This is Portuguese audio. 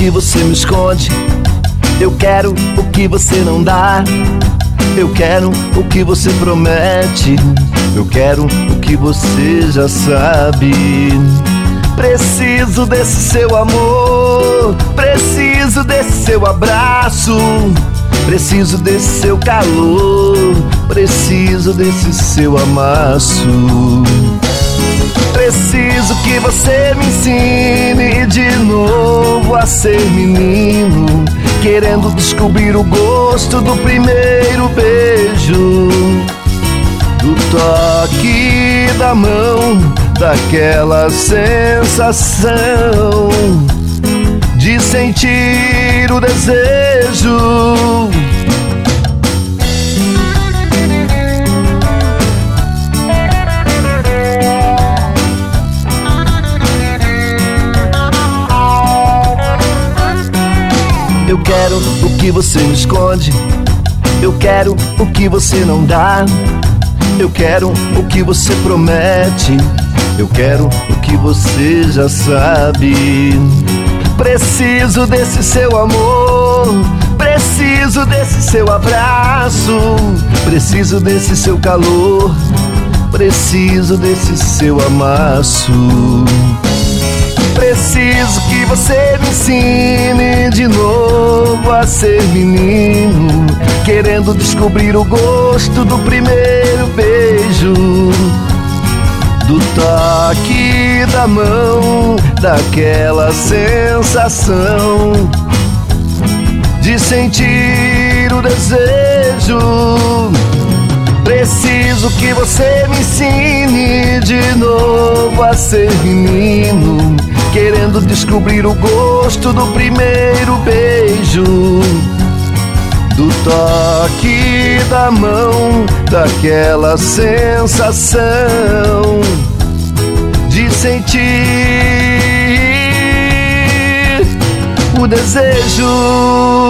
que você me esconde. Eu quero o que você não dá. Eu quero o que você promete. Eu quero o que você já sabe. Preciso desse seu amor, preciso desse seu abraço, preciso desse seu calor, preciso desse seu amasso. Preciso que você me ensine de novo a ser menino, querendo descobrir o gosto do primeiro beijo, do toque da mão, daquela sensação de sentir o desejo. Eu quero o que você me esconde. Eu quero o que você não dá. Eu quero o que você promete. Eu quero o que você já sabe. Preciso desse seu amor, preciso desse seu abraço, preciso desse seu calor, preciso desse seu amasso. Preciso que você me ensine de novo a ser menino, querendo descobrir o gosto do primeiro beijo, do toque da mão, daquela sensação de sentir o desejo. Preciso que você me ensine de novo a ser menino, querendo descobrir o gosto do primeiro beijo, do toque da mão, daquela sensação de sentir o desejo.